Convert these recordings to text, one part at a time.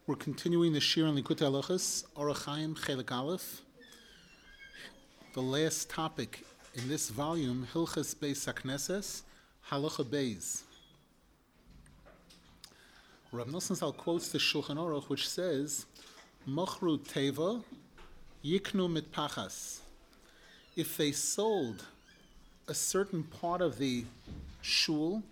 We're continuing the Shir in Likutei Halachos, Orach Chaim Chelik Aleph. The last topic in this volume, Hilchos Beis HaKnesses, Halacha Beis. Rav Nosson Zal quotes the Shulchan Aruch, which says, Mochru Teva Yiknu Mitpachas. If they sold a certain part of the shul,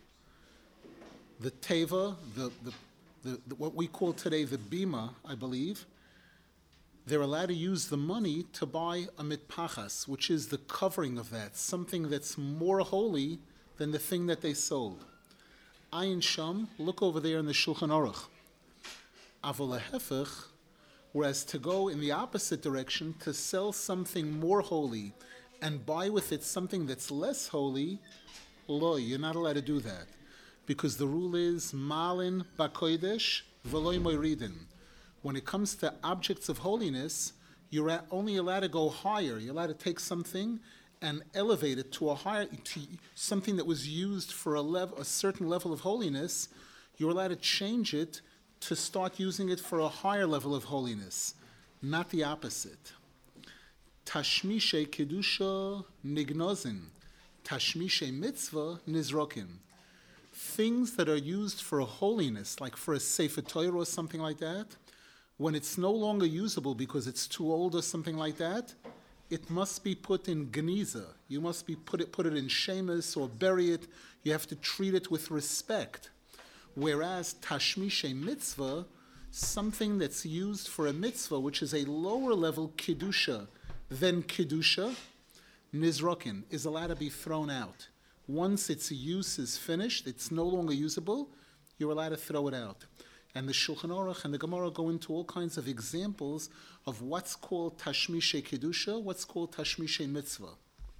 the Teva, the what we call today the bima, I believe, they're allowed to use the money to buy a mitpachas, which is the covering of that, something that's more holy than the thing that they sold. Ayin Sham, look over there in the Shulchan Aruch. Avol hafech, whereas to go in the opposite direction, to sell something more holy and buy with it something that's less holy, lo, you're not allowed to do that. Because the rule is malin bakodesh v'loy moiridin. When it comes to objects of holiness, you're only allowed to go higher. You're allowed to take something and elevate it to something that was used for a certain level of holiness. You're allowed to change it to start using it for a higher level of holiness, not the opposite. Tashmishe kedusha nignozin, tashmishe mitzvah nizrokin. Things that are used for a holiness, like for a Sefer Torah or something like that, when it's no longer usable because it's too old or something like that, it must be put in geniza. You must put it in shemus or bury it. You have to treat it with respect. Whereas tashmishe mitzvah, something that's used for a mitzvah, which is a lower level kedusha than kedusha, nizrokin, is allowed to be thrown out. Once its use is finished, it's no longer usable, you're allowed to throw it out. And the Shulchan Aruch and the Gemara go into all kinds of examples of what's called Tashmishe Kedusha, what's called Tashmishe Mitzvah.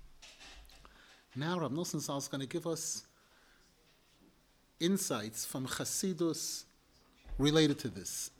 Now Rav Nosson Zal is going to give us insights from Chasidus related to this.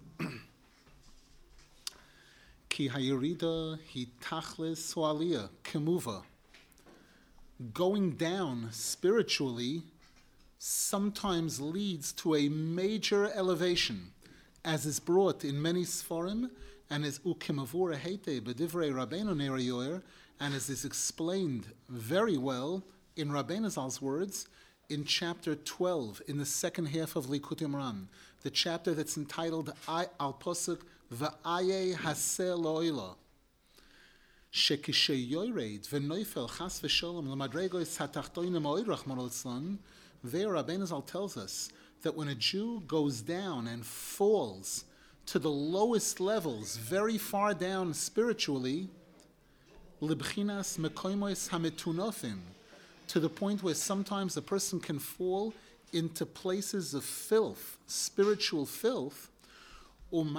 Ki hayirida hi tachlis ho'aliyah kemuva. Going down spiritually sometimes leads to a major elevation, as is brought in many Sfarim, and as ukimavura heite b'divrei Rabbeinu Ner Yoer, and as is explained very well in Rabbeinu Zal's words in chapter 12, in the second half of Likutei Moharan, the chapter that's entitled Al Posuk V'aye Haseh Lo'ila. Shekisheyored v'noifel chas v'sholom l'madregos hatachtoinim oirach morolzlan. There, Rabbeinu Zal tells us that when a Jew goes down and falls to the lowest levels, very far down spiritually, libchinas mekoimos hametunofim, to the point where sometimes a person can fall into places of filth, spiritual filth. And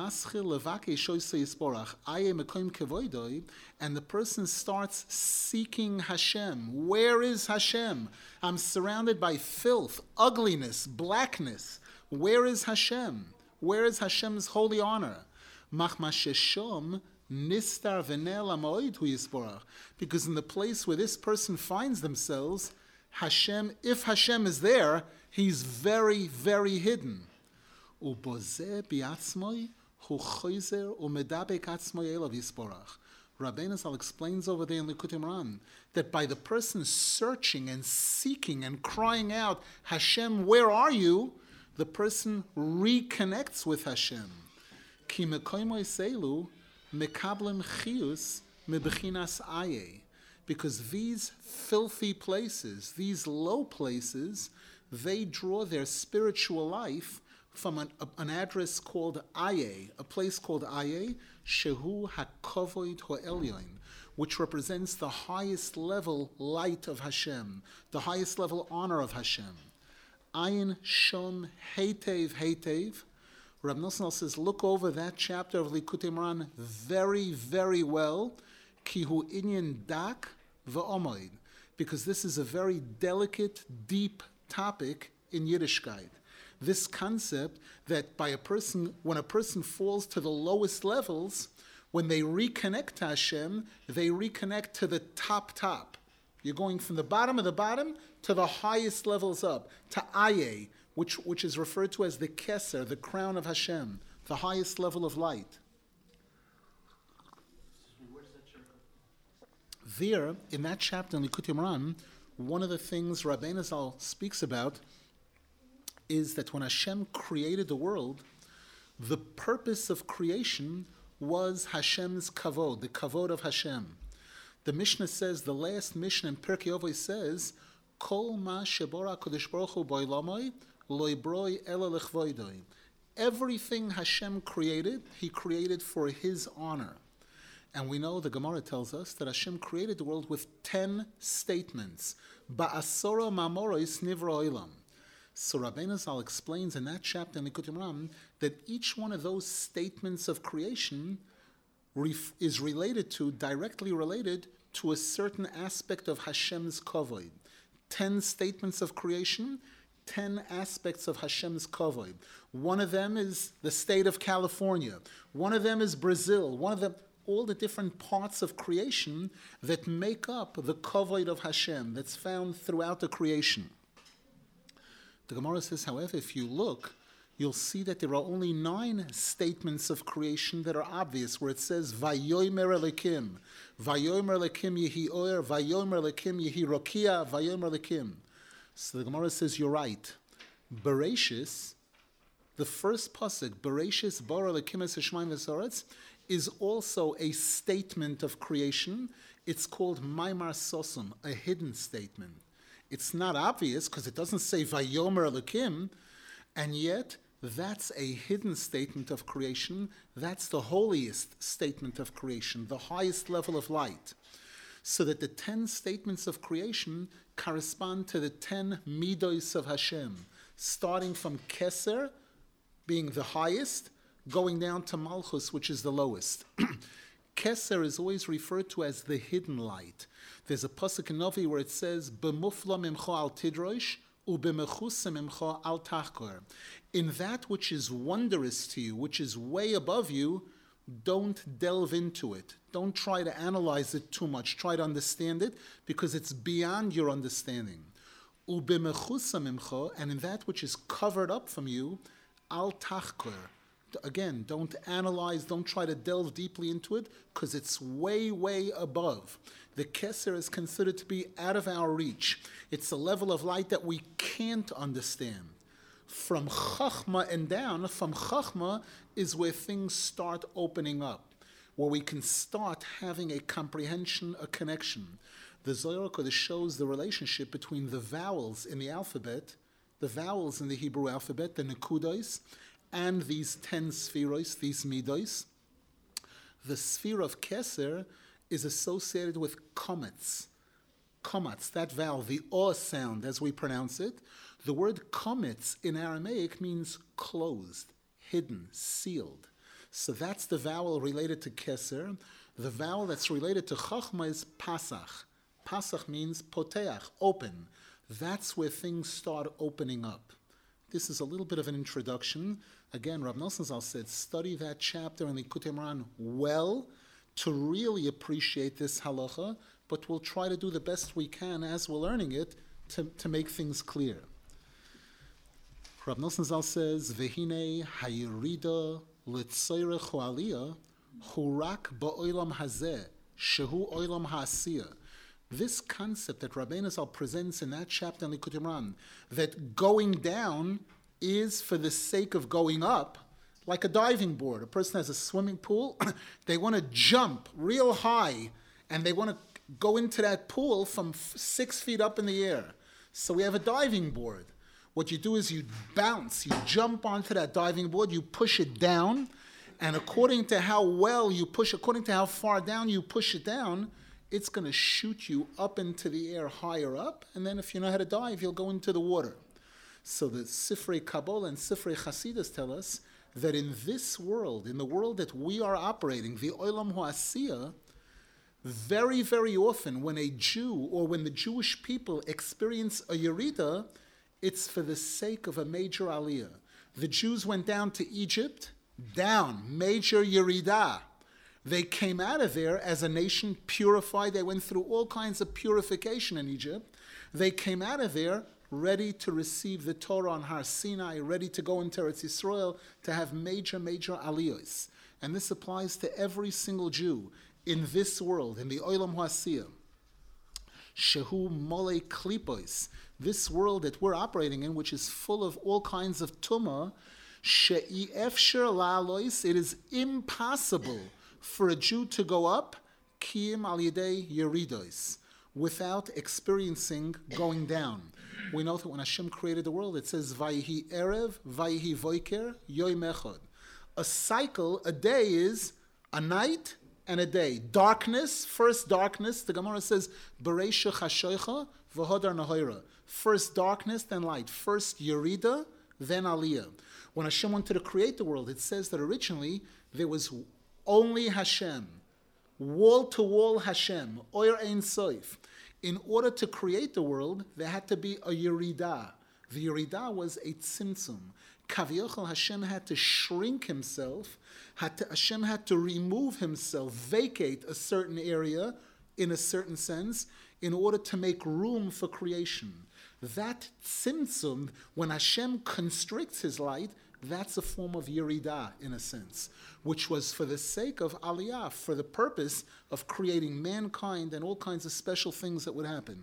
the person starts seeking Hashem. Where is Hashem? I'm surrounded by filth, ugliness, blackness. Where is Hashem? Where is Hashem's holy honor? Because in the place where this person finds themselves, Hashem, if Hashem is there, he's very, very hidden. Rabbeinu Zal explains over there in Likutei Moharan that by the person searching and seeking and crying out, Hashem, where are you? The person reconnects with Hashem. Because these filthy places, these low places, they draw their spiritual life from an address called Aye, a place called Aye, Shehu HaKovoid HaElyon, which represents the highest level light of Hashem, the highest level honor of Hashem. Ayin Shom Heitev Heitev. Rab Nosson says, look over that chapter of Likutei Moharan very, very well. Kihu Inyan Dak V'Omoid, because this is a very delicate, deep topic in Yiddishkeit. This concept that when a person falls to the lowest levels, when they reconnect to Hashem, they reconnect to the top. You're going from the bottom of the bottom to the highest levels up, to Aye, which is referred to as the Keser, the crown of Hashem, the highest level of light. There, in that chapter in Likutei Moharan, one of the things Rabbeinu Zal speaks about is that when Hashem created the world, the purpose of creation was Hashem's kavod, the kavod of Hashem. The Mishnah says, the last Mishnah in Pirkei Avos says, Kol ma shebora HaKadosh Baruch Hu b'olamai lo yibroi ela lechvoidoi. Everything Hashem created, He created for His honor. And we know the Gemara tells us that Hashem created the world with 10 statements. Ba'asora mamoros nivra olam. So Rabbeinu Zal explains in that chapter in Likutei Moharan that each one of those statements of creation is directly related to a certain aspect of Hashem's kavod. 10 statements of creation, 10 aspects of Hashem's kavod. One of them is the state of California. One of them is Brazil. One of them, all the different parts of creation that make up the kavod of Hashem that's found throughout the creation. The Gemara says, however, if you look, you'll see that there are only 9 statements of creation that are obvious, where it says, Vayomer Elikim, Vayomer Elikim Yehi Oyer, Vayomer Elikim Yehi Rokia, Vayomer Elikim. So the Gemara says, you're right. Bereshis, the first pasuk, Bereshis bara Elikim es Hashmayim v'Haaretz, is also a statement of creation. It's called Maimar Sosum, a hidden statement. It's not obvious because it doesn't say Vayomer Elikim, and yet that's a hidden statement of creation. That's the holiest statement of creation, the highest level of light. So that the 10 statements of creation correspond to the 10 midos of Hashem, starting from Keser, being the highest, going down to Malchus, which is the lowest. Keser is always referred to as the hidden light. There's a pasuk in Novi where it says, "B'mufla mimcha al tidrosh, u'b'mechusa mimcha al tachkor." In that which is wondrous to you, which is way above you, don't delve into it. Don't try to analyze it too much. Try to understand it, because it's beyond your understanding. U'b'mechusa mimcha, and in that which is covered up from you, al tachkor. Again, don't analyze, don't try to delve deeply into it, because it's way, way above. The Keser is considered to be out of our reach. It's a level of light that we can't understand. From Chachma and down, from Chachma is where things start opening up, where we can start having a comprehension, a connection. The Zohar Kodesh shows the relationship between the vowels in the alphabet, the vowels in the Hebrew alphabet, the nekudos, and these 10 spheros, these midos. The sphere of Keser is associated with komets. Komets, that vowel, the O sound as we pronounce it. The word komets in Aramaic means closed, hidden, sealed. So that's the vowel related to Keser. The vowel that's related to Chachma is Pasach. Pasach means poteach, open. That's where things start opening up. This is a little bit of an introduction. Again, Rav Nosson Zal said, study that chapter in Likutei Moharan well to really appreciate this halacha, but we'll try to do the best we can as we're learning it to make things clear. Rav Nosson Zal says, Vehine hayirida l'tzoyrech aliyah hurak ba'olam hazeh shehu olam ha'asiyah. This concept that Rabbeinu Zal presents in that chapter in Likutei Moharan, that going down is for the sake of going up, like a diving board. A person has a swimming pool, they want to jump real high, and they want to go into that pool from 6 feet up in the air. So we have a diving board. What you do is you bounce, you jump onto that diving board, you push it down, and according to how well you push, according to how far down you push it down, it's going to shoot you up into the air higher up, and then if you know how to dive, you'll go into the water. So the Sifrei Kabbalah and Sifrei Chasidus tell us that in this world, in the world that we are operating, the Olam Ha'asiyah, very, very often when a Jew or when the Jewish people experience a Yerida, it's for the sake of a major Aliyah. The Jews went down to Egypt, down, major Yerida. They came out of there as a nation purified. They went through all kinds of purification in Egypt. They came out of there ready to receive the Torah on Har Sinai, ready to go into Eretz Yisrael, to have major aliyos. And this applies to every single Jew in this world, in the Olam Ha'asiyah. Shehu Mole Klipos, this world that we're operating in, which is full of all kinds of tumah, She'i Efsher La'alois, it is impossible for a Jew to go up, Kiyim Al Yedei Yeridos, without experiencing going down. We know that when Hashem created the world, it says, Vayihi Erev, Vayihi Voiker, Yoim Echad. A cycle, a day is a night and a day. Darkness, first darkness, the Gemara says, Bereisha Chashoicha, V'hodar Nahoira. First darkness, then light. First Yerida, then Aliyah. When Hashem wanted to create the world, it says that originally there was only Hashem. Wall-to-wall Hashem, Oyer Ein Soif. In order to create the world, there had to be a Yerida. The Yerida was a tzimtzum. Kaviyachal, Hashem had to shrink himself, Hashem had to remove himself, vacate a certain area, in a certain sense, in order to make room for creation. That tzimtzum, when Hashem constricts his light, that's a form of Yerida, in a sense, which was for the sake of Aliyah, for the purpose of creating mankind and all kinds of special things that would happen.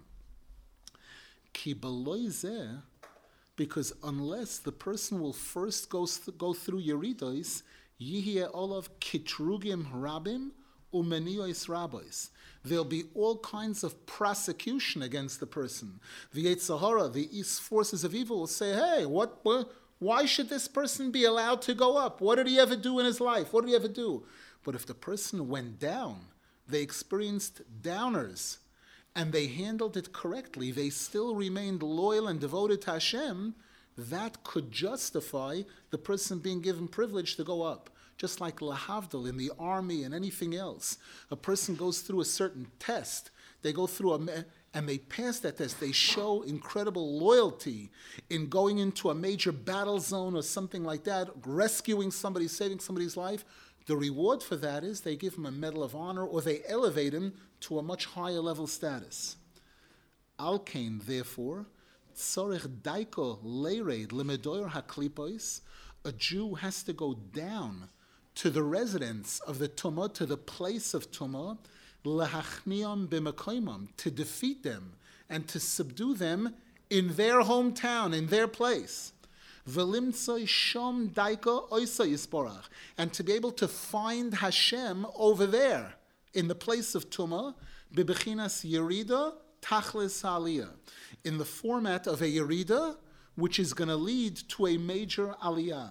Ki b'loi zeh, because unless the person will first go through Yeridos, Yihye olav kitrugim rabim umeniyos rabos. There'll be all kinds of prosecution against the person. The Yetzer Hara, the East forces of evil, will say, hey, why should this person be allowed to go up? What did he ever do in his life? What did he ever do? But if the person went down, they experienced downers, and they handled it correctly, they still remained loyal and devoted to Hashem, that could justify the person being given privilege to go up. Just like lahavdil in the army and anything else. A person goes through a certain test. They go through and they pass that test. They show incredible loyalty in going into a major battle zone or something like that, rescuing somebody, saving somebody's life. The reward for that is they give him a Medal of Honor or they elevate him to a much higher level status. Alkein, therefore, tzorech daiko leired lemedoyer haklipos, a Jew has to go down to the residence of the Tumah, to the place of Tumah, lehachniam b'makoimam, to defeat them and to subdue them in their hometown, in their place. V'limtzoi shom daiko oisa yisborach, and to be able to find Hashem over there, in the place of Tumah, b'bechinas yerida tachlis aliyah, in the format of a yerida, which is going to lead to a major aliyah.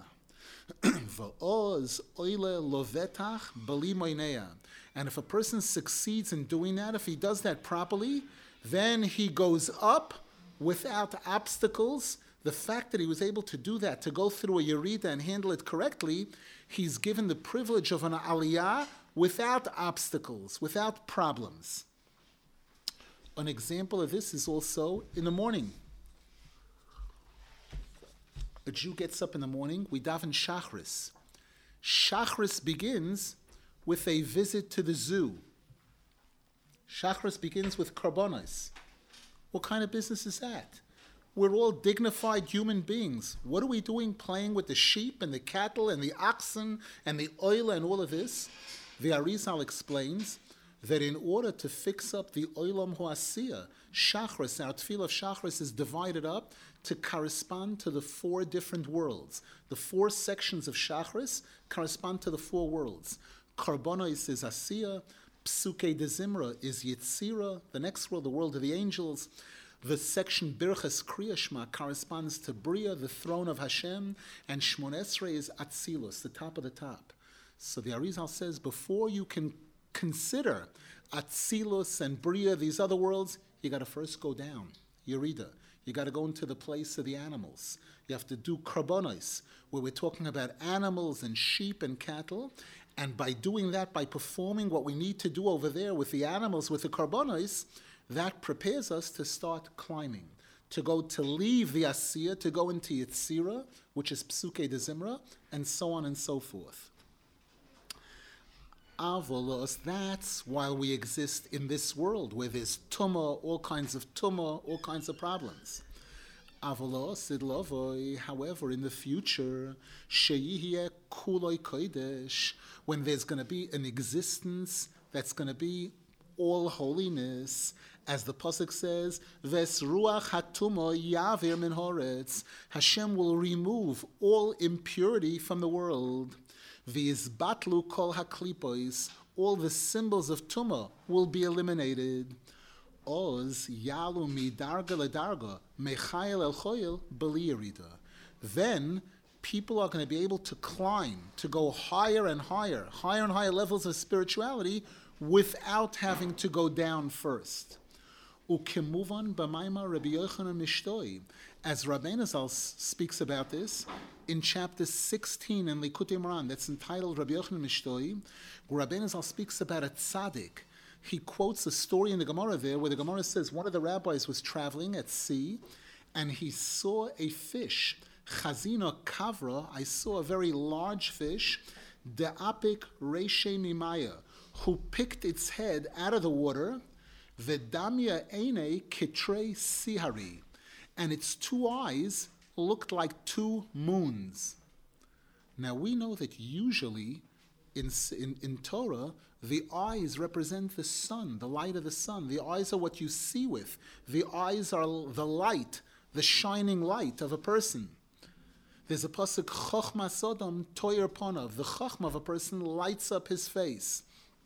V'oz oile lovetach bali moineya. And if a person succeeds in doing that, if he does that properly, then he goes up without obstacles. The fact that he was able to do that, to go through a yerida and handle it correctly, he's given the privilege of an aliyah without obstacles, without problems. An example of this is also in the morning. A Jew gets up in the morning, we daven Shachris. Shachris begins with a visit to the zoo. Shachris begins with karbonos. What kind of business is that? We're all dignified human beings. What are we doing playing with the sheep and the cattle and the oxen and the oil and all of this? The Arizal explains that in order to fix up the Olam Ha'asiyah, Shachris, our tefillah of Shachris is divided up to correspond to the four different worlds. The four sections of Shachris correspond to the four worlds. Karbonos is Asiyah, Psuke de Zimra is Yetzira, the next world, the world of the angels. The section Birchas Kriyashma corresponds to Bria, the throne of Hashem, and Shmon Esrei is Atzilus, the top of the top. So the Arizal says, before you can consider Atzilus and Bria, these other worlds, you got to first go down, Yerida. You got to go into the place of the animals. You have to do karbonos, where we're talking about animals and sheep and cattle. And by doing that, by performing what we need to do over there with the animals, with the karbonos, that prepares us to start climbing, to leave the Asiyah, to go into Yetzira, which is Psuke de Zimra, and so on and so forth. Avolos, that's why we exist in this world, where there's tumah, all kinds of problems. Avalo sidlovoi, however, in the future, sheyihye kuloi kodesh, when there's going to be an existence that's going to be all holiness, as the pasuk says, "Ves ruach hatumo yavir min horetz." Hashem will remove all impurity from the world. V'yizbatlu kol haklipos, all the symbols of tumah will be eliminated. Oz yalu mi darga ledarga mechayel el choyel b'li yerida. Then people are going to be able to climb, to go higher and higher levels of spirituality without having to go down first. Ukemuvan b'mayma Rabbi Yochanan Mishtoi, as Rabbeinu Zal speaks about this in chapter 16 in Likutei Moharan, that's entitled Rabbi Yochanan Mishtoi, where Rabbeinu Zal speaks about a tzaddik. He quotes a story in the Gemara there where the Gemara says one of the rabbis was traveling at sea and he saw a fish, Chazina Kavra, I saw a very large fish, De'apik Reishe Mimaya, who picked its head out of the water, Vedamya Eine Kitrei Sihari, and its two eyes looked like two moons. Now we know that usually in Torah, the eyes represent the sun, the light of the sun. The eyes are what you see with. The eyes are the light, the shining light of a person. There's a pasuk, Chochma Sodom Toyer Ponav. The Chochma of a person lights up his face.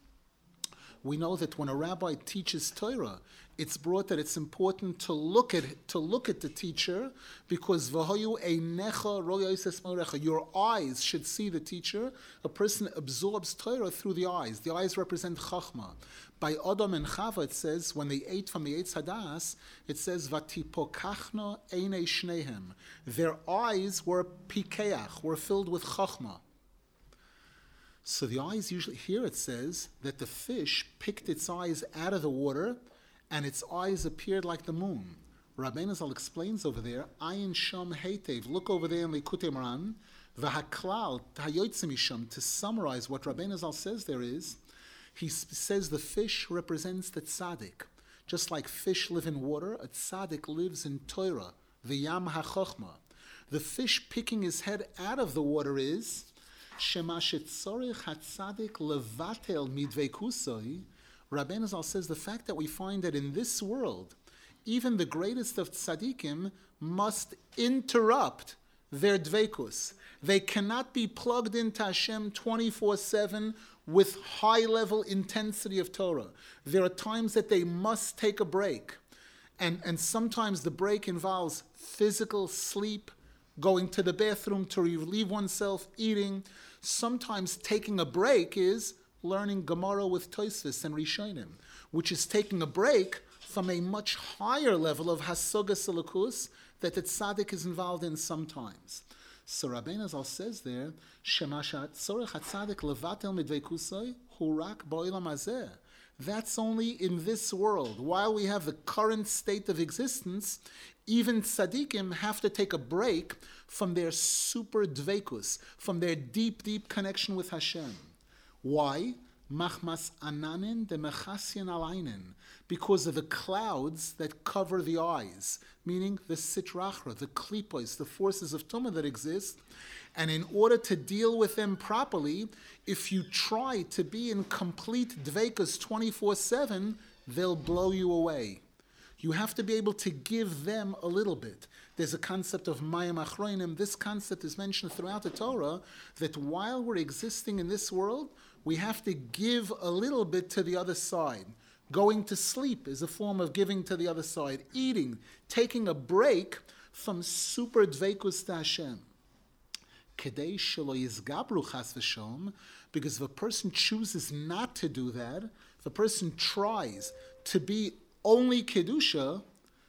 We know that when a rabbi teaches Torah, it's brought that it's important to look at the teacher, because v'hoyu einecha ro yosef morecha, your eyes should see the teacher. A person absorbs Torah through the eyes. The eyes represent chachma. By Adam and Chava, it says when they ate from the Eitz Hadas, it says vatipokachna einei shnehem. Their eyes were pikeach, were filled with chachma. So the eyes usually, here it says that the fish picked its eyes out of the water and its eyes appeared like the moon. Rabbeinu Zal explains over there, Ayin Sham Heitev, look over there in Likutei Moharan, V'haklal Hayotze Misham, to summarize what Rabbeinu Zal says there is, he says the fish represents the tzaddik. Just like fish live in water, a tzaddik lives in Torah, the Yam HaChochma. The fish picking his head out of the water is Shema shetzorich hatzadik levatel midveikusoi. Rabbeinu Zal says the fact that we find that in this world, even the greatest of tzaddikim must interrupt their dveikus. They cannot be plugged into Hashem 24/7 with high-level intensity of Torah. There are times that they must take a break. And sometimes the break involves physical sleep, going to the bathroom to relieve oneself, eating. Sometimes taking a break is learning Gemara with Tosfos and Rishonim, which is taking a break from a much higher level of Hasogas Elokus that the tzaddik is involved in sometimes. So Rabbeinu Zal says there, Shemashat Tzorech HaTzadik Levatel Midveikusoi Hurak Bo'olam Hazeh. That's only in this world. While we have the current state of existence, even tzaddikim have to take a break from their super dveikus, from their deep, deep connection with Hashem. Why? Machmas ananin de mechasyan alainin, because of the clouds that cover the eyes, meaning the sitrachra, the klipos, the forces of tumah that exist. And in order to deal with them properly, if you try to be in complete dveikus 24/7, they'll blow you away. You have to be able to give them a little bit. There's a concept of mayim achronim. This concept is mentioned throughout the Torah, that while we're existing in this world, we have to give a little bit to the other side. Going to sleep is a form of giving to the other side. Eating, taking a break from super dveikus to Hashem. Kedei shelo yizgabru chas v'shalom, because if a person chooses not to do that, if a person tries to be only kedusha,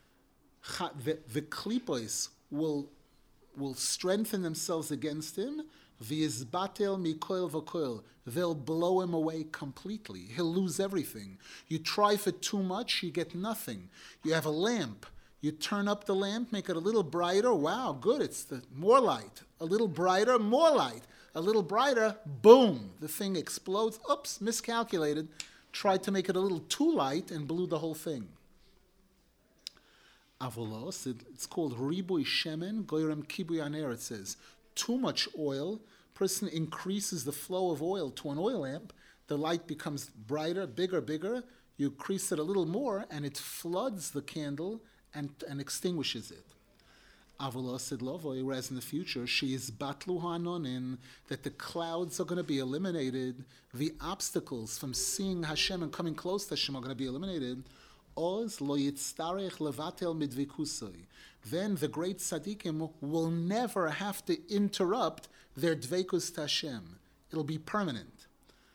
the klipos will strengthen themselves against him. V'yizbatel mikoil v'koil, they'll blow him away completely. He'll lose everything. You try for too much, you get nothing. You have a lamp. You turn up the lamp, make it a little brighter. Wow, good, it's more light. A little brighter, more light. A little brighter, boom, the thing explodes. Oops, miscalculated. Tried to make it a little too light and blew the whole thing. Avolos, it's called Ribui Shemen Goyrem Kibui Aner. It says, too much oil, person increases the flow of oil to an oil lamp, the light becomes brighter, bigger, you increase it a little more, and it floods the candle and extinguishes it. Avolos Idlovoy, whereas in the future, she is Batlu Hanonin, that the clouds are going to be eliminated, the obstacles from seeing Hashem and coming close to Hashem are going to be eliminated. Oz lo yitztarech levatel midvikusoi. Then the great tzaddikim will never have to interrupt their dveikus to Hashem. It'll be permanent.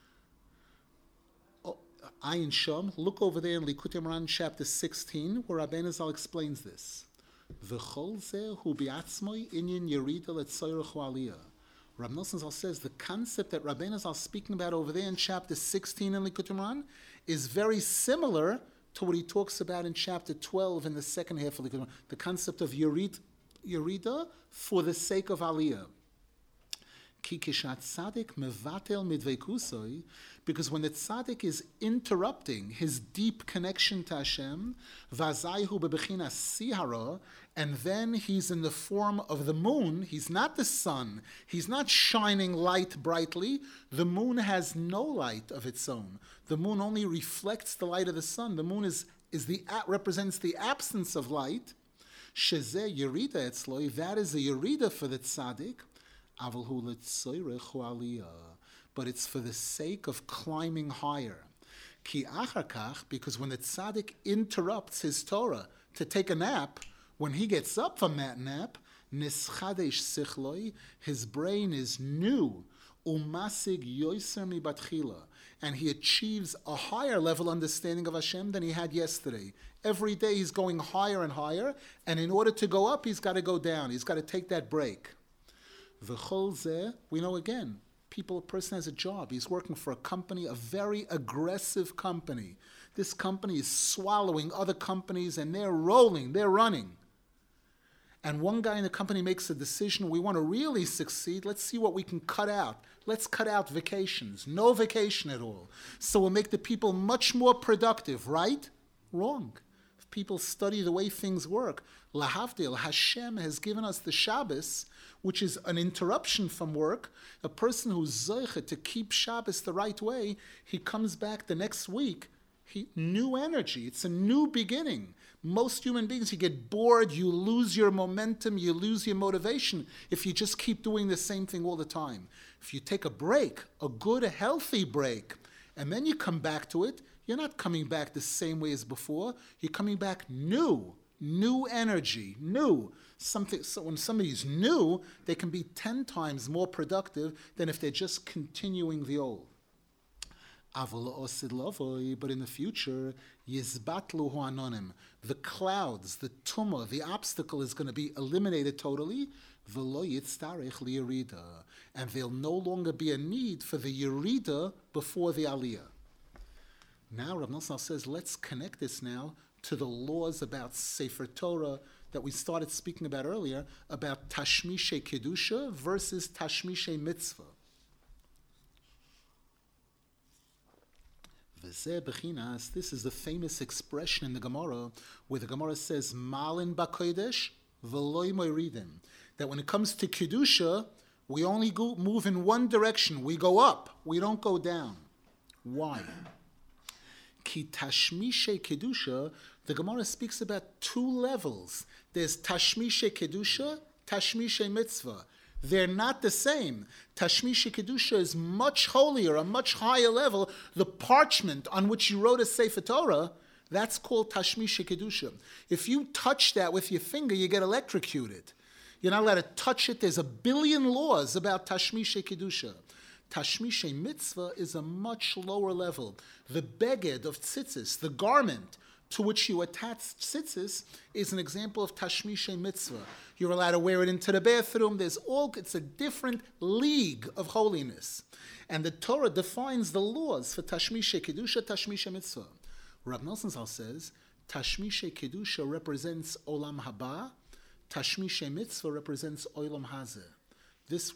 Ayin Shom, look over there in Likutei Moharan chapter 16, where Rabbeinu Zal explains this. V'chol zeh hu bi'atzmoi inyan yerida letzoyrech aliyah. Rab Nosson Zal says the concept that Rabbeinu Zal is speaking about over there in chapter 16 in Likutei Moharan is very similar to what he talks about in chapter 12 in the second half of the concept of Yerida for the sake of Aliyah. Because when the tzaddik is interrupting his deep connection to Hashem, and then he's in the form of the moon, he's not the sun, he's not shining light brightly, the moon has no light of its own. The moon only reflects the light of the sun. The moon represents the absence of light. Shezeh yerida etzloi, that is a yerida for the tzaddik. But it's for the sake of climbing higher. Ki acharkach, because when the tzaddik interrupts his Torah to take a nap, when he gets up from that nap, nischadesh sichloi, his brain is new, umasig yoiser mi batchila, and he achieves a higher level understanding of Hashem than he had yesterday. Every day he's going higher and higher, and in order to go up, he's got to go down. He's got to take that break. V'chol zeh, we know again, a person has a job. He's working for a company, a very aggressive company. This company is swallowing other companies, and they're rolling, they're running. And one guy in the company makes a decision, we want to really succeed, let's see what we can cut out. Let's cut out vacations, no vacation at all. So we'll make the people much more productive, right? Wrong. If people study the way things work, Lahavdil, Hashem has given us the Shabbos, which is an interruption from work. A person who's zoiche to keep Shabbos the right way, he comes back the next week, new energy. It's a new beginning. Most human beings, you get bored, you lose your momentum, you lose your motivation if you just keep doing the same thing all the time. If you take a break, a good, healthy break, and then you come back to it, you're not coming back the same way as before. You're coming back new energy, new. So when somebody's new, they can be 10 times more productive than if they're just continuing the old. But in the future, yizbatlu anonim, the clouds, the tumah, the obstacle is going to be eliminated totally. V'lo yitztarech liyerida, and there'll no longer be a need for the yerida before the aliyah. Now Rav Nosson says, let's connect this now to the laws about Sefer Torah that we started speaking about earlier, about Tashmishe Kedusha versus Tashmishe Mitzvah. This is the famous expression in the Gemara, where the Gemara says, Malin b'kodesh v'loi moiridim, that when it comes to Kedusha, we only move in one direction. We go up. We don't go down. Why? Ki Tashmishe Kedusha, the Gemara speaks about two levels. There's Tashmishe Kedusha, Tashmishe Mitzvah. They're not the same. Tashmishe Kedusha is much holier, a much higher level. The parchment on which you wrote a Sefer Torah, that's called Tashmishe Kedusha. If you touch that with your finger, you get electrocuted. You're not allowed to touch it. There's a billion laws about Tashmishe Kedusha. Tashmishe Mitzvah is a much lower level. The beged of tzitzis, the garment to which you attach tzitzis, is an example of Tashmishe Mitzvah. You're allowed to wear it into the bathroom. It's a different league of holiness. And the Torah defines the laws for Tashmishe Kedusha, Tashmishe Mitzvah. Rav Nosson Zal says, Tashmishe Kedusha represents Olam Haba, Tashmishe Mitzvah represents Olam Hazeh, this world.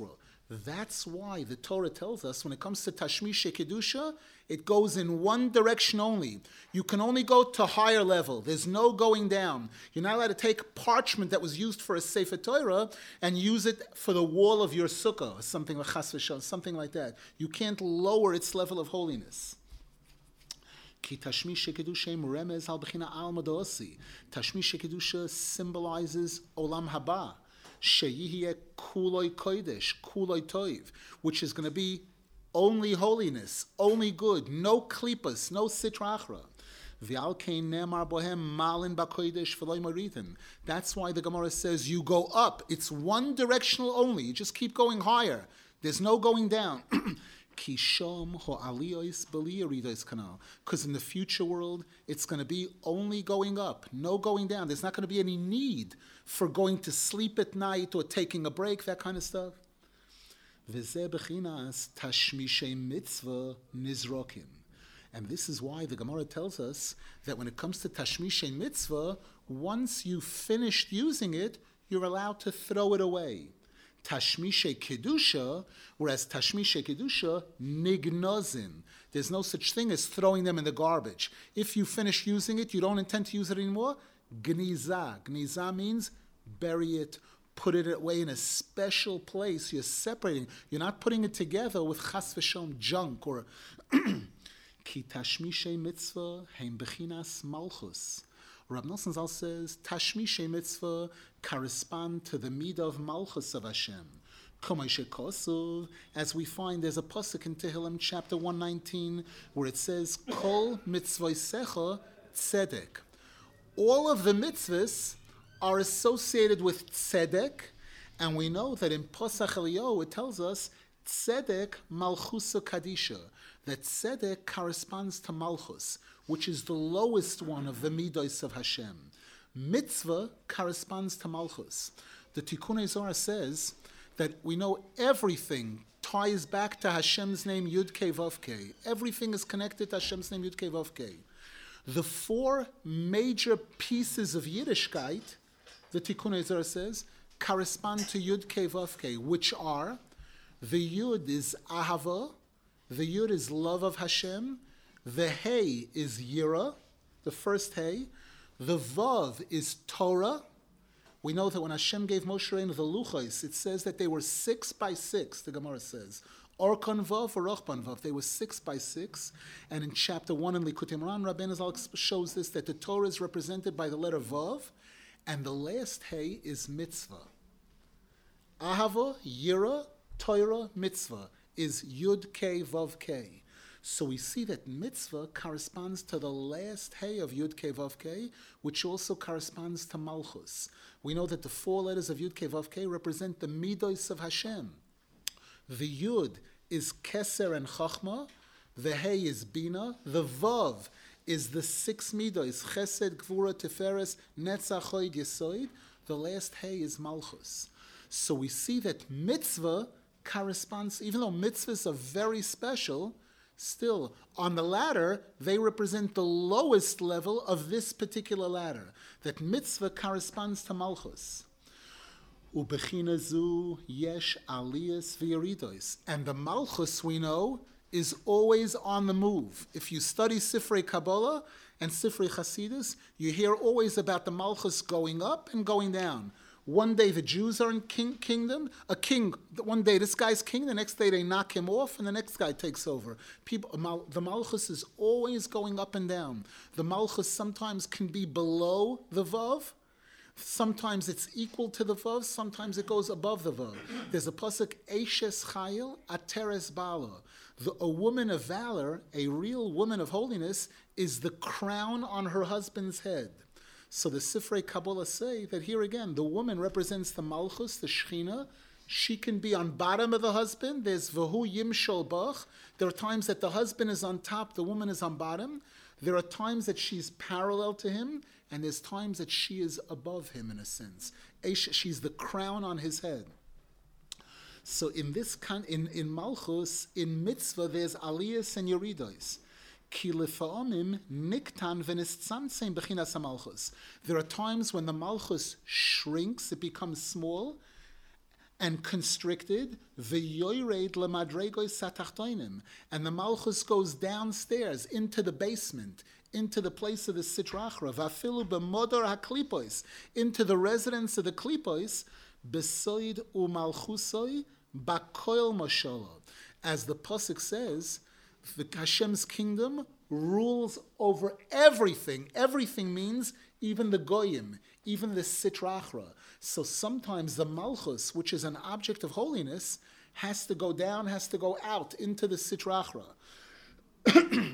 That's why the Torah tells us when it comes to Tashmishe Kedusha, it goes in one direction only. You can only go to higher level. There's no going down. You're not allowed to take parchment that was used for a Sefer Torah and use it for the wall of your sukkah, or something like Chas v'Shalom, something like that. You can't lower its level of holiness. Ki Tashmishe Kedusha remez al b'china alma da'osi. Tashmishe Kedusha symbolizes Olam Haba. Sheyihye kuloi kodesh, kuloi toiv, which is going to be only holiness, only good, no klipas, no sitra achra. V'al kein nemar bohem malin b'kodesh v'loi moritin. That's why the Gemara says you go up. It's one directional only. You just keep going higher. There's no going down. Kishom ho aliyos b'liyaridos kanal. Because in the future world, it's going to be only going up, no going down. There's not going to be any need for going to sleep at night or taking a break, that kind of stuff. V'zeh b'chinas tashmishay mitzvah nizrokim. And this is why the Gemara tells us that when it comes to tashmishay mitzvah, once you've finished using it, you're allowed to throw it away. Tashmishe Kedusha, whereas Tashmishe Kedusha, nignozin. There's no such thing as throwing them in the garbage. If you finish using it, you don't intend to use it anymore, gniza. Gniza means bury it, put it away in a special place. You're separating. You're not putting it together with chas v'shalom junk or ki tashmishe mitzvah heim bechinas malchus. Rab Nosson Zal says, Tashmishe mitzvah correspond to the midah of Malchus of Hashem. As we find, there's a pasuk in Tehillim chapter 119 where it says, Kol mitzvoisecha tzedek. All of the mitzvahs are associated with tzedek, and we know that in Pasach Eliyahu it tells us, Tzedek Malchusa Kadisha, that Tzedek corresponds to Malchus, which is the lowest one of the Midos of Hashem. Mitzvah corresponds to Malchus. The Tikkunei Zohar says that we know everything ties back to Hashem's name Yud Kei Vav Kei. Everything is connected to Hashem's name Yud Kei Vav Kei. The four major pieces of Yiddishkeit, the Tikkunei Zohar says, correspond to Yud Kei Vav Kei, which are the Yud is Ahava, the Yud is love of Hashem, the Hey is Yira, the first Hey, the Vav is Torah. We know that when Hashem gave Moshe Rabbeinu the Luchos, it says that they were 6 by 6, the Gemara says. Orkan Vav or Rochban Vav, they were 6 by 6. And in chapter 1 in Likutei Moharan, Rabbeinu Zal shows this, that the Torah is represented by the letter Vav, and the last Hey is Mitzvah. Ahava, Yira, Torah, Mitzvah is Yud Kei Vav Kei. So we see that Mitzvah corresponds to the last Hey of Yud Kei Vav Kei, which also corresponds to Malchus. We know that the 4 letters of Yud Kei Vav Kei represent the Midos of Hashem. The Yud is Keser and Chachma, the Hey is Bina, the Vav is the 6 Midos, Chesed, Gvura, Tiferes, Netzach, Hod, Yesoid. The last Hey is Malchus. So we see that Mitzvah corresponds, even though mitzvahs are very special, still, on the ladder, they represent the lowest level of this particular ladder. That mitzvah corresponds to Malchus. Ubechina zu yesh aliyas v'yeridos. And the Malchus, we know, is always on the move. If you study Sifrei Kabbalah and Sifrei Chasidus, you hear always about the Malchus going up and going down. One day the Jews are in kingdom, a king, one day this guy's king, the next day they knock him off, and the next guy takes over. The Malchus is always going up and down. The Malchus sometimes can be below the Vav, sometimes it's equal to the Vav, sometimes it goes above the Vav. There's a pasuk, Eishes Chayil Ateres Bala. A woman of valor, a real woman of holiness, is the crown on her husband's head. So the Sifrei Kabbalah say that here again, the woman represents the Malchus, the Shechina. She can be on bottom of the husband. There's Vahu Yimshol Bach. There are times that the husband is on top, the woman is on bottom. There are times that she's parallel to him, and there's times that she is above him in a sense. She's the crown on his head. So in this in Malchus, in Mitzvah, there's Aliyas and Yeridos. There are times when the Malchus shrinks, it becomes small, and constricted, v'yoyred lemadregos satachtoinim, and the malchus goes downstairs into the basement, into the place of the Sitra Achra, v'afilu b'modor haklipos, into the residence of the klipos, b'soid u'malchusoi b'koil moshola. As the pasuk says, the Hashem's kingdom rules over everything. Everything means even the goyim, even the Sitra Achra. So sometimes the malchus, which is an object of holiness, has to go down, has to go out into the Sitra Achra.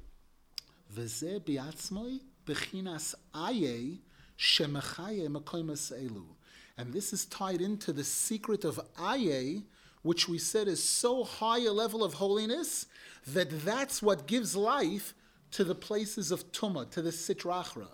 V'zeh bi'atzmoi b'chinas aye shemechaye makoymas elu. And this is tied into the secret of aye, which we said is so high a level of holiness that that's what gives life to the places of Tumah, to the Sitra Achra.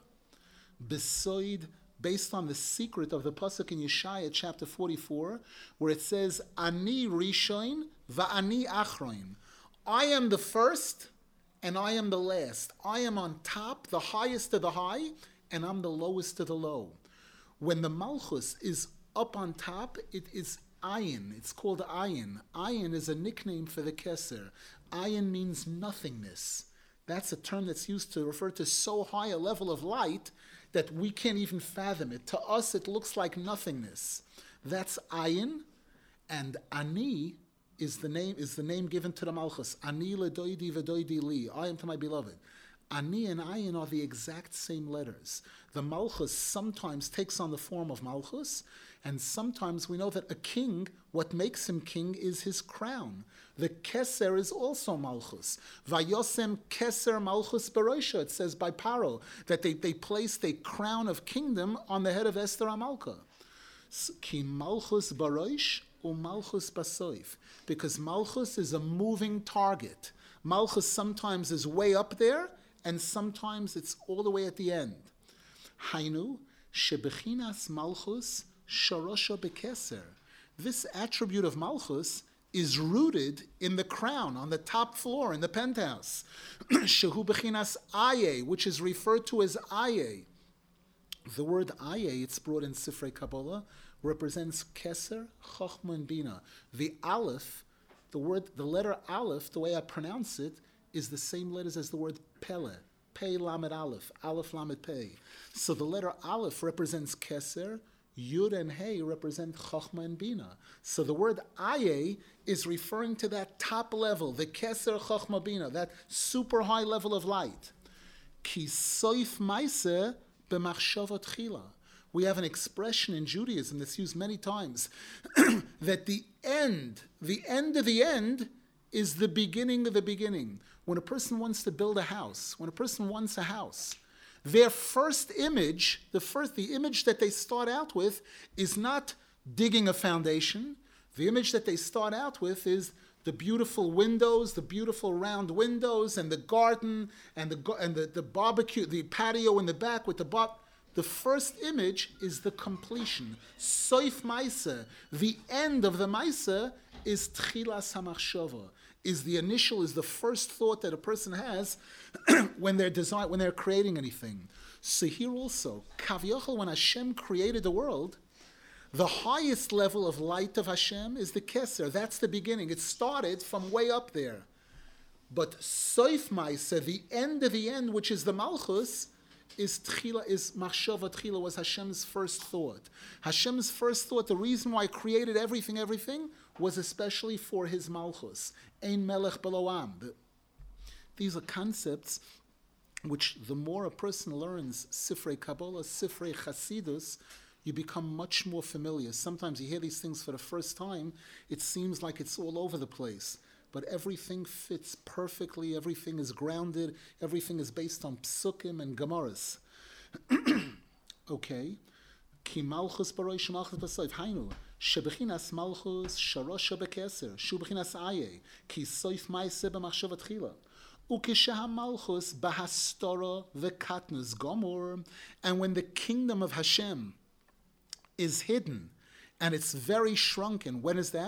Besoid, based on the secret of the pasuk in Yeshaya chapter 44, where it says, Ani Rishon va'ani Achroin. I am the first and I am the last. I am on top, the highest of the high, and I'm the lowest of the low. When the Malchus is up on top, it is ayin. It's called ayin. Ayin is a nickname for the Keser. Ayin means nothingness. That's a term that's used to refer to so high a level of light that we can't even fathom it. To us, it looks like nothingness. That's ayin, and ani is the name given to the Malchus. Ani ledoidi v'doidi li. I am to my beloved. Ani and ayin are the exact same letters. The Malchus sometimes takes on the form of Malchus, and sometimes we know that a king, what makes him king is his crown. The Keser is also Malchus. Vayosem Keser Malchus Baroisha, it says by Paro, that they placed a crown of kingdom on the head of Esther HaMalka. Ki Malchus Baroish or Malchus Basoif, because Malchus is a moving target. Malchus sometimes is way up there, and sometimes it's all the way at the end. Hainu, shebechinas Malchus Sharosha Bekeser. This attribute of Malchus is rooted in the crown, on the top floor, in the penthouse. Shehu bechinas Aye, which is referred to as Aye. The word Aye, it's brought in Sifrei Kabbalah, represents Keser, Chochma, and Bina. The Aleph, the letter Aleph, the way I pronounce it, is the same letters as the word Pele. Pei Lamed Aleph, Aleph Lamed Pei. So the letter Aleph represents Keser, Yud and Hey represent Chochma and Bina. So the word Aye is referring to that top level, the Keser, Chochma, Bina, that super high level of light. Ki soif maise b'machshava tchila. We have an expression in Judaism that's used many times, that the end of the end is the beginning of the beginning. When a person wants to build a house, when a person wants a house, their first image, the image that they start out with is not digging a foundation. The image that they start out with is the beautiful windows, the beautiful round windows, and the garden, and the barbecue, the patio in the back with the first image is the completion. Soif Maisa, the end of the Maisa, is Tchilas HaMachshava, is the first thought that a person has when they're creating anything. So here also, Kavyochel, when Hashem created the world, the highest level of light of Hashem is the Keser. That's the beginning. It started from way up there. But Soif Maisa, the end of the end, which is the Malchus, is Machshava Tchila, was Hashem's first thought. Hashem's first thought, the reason why I created everything, was especially for his Malchus. Ein Melech Beloam. These are concepts which the more a person learns Sifrei Kabbalah, Sifrei Chasidus, you become much more familiar. Sometimes you hear these things for the first time, it seems like it's all over the place. But everything fits perfectly, everything is grounded, everything is based on psukim and gemaras. Okay. Ki malchus baroish malchus basoif. Hainu. Shebechinas malchus sharosha bekeser. Shu bechinas aye. Ki soif maise b'machshava tchila. Ukesha malchus bahastora v'katnus gomor. And when the kingdom of Hashem is hidden and it's very shrunken, when is that?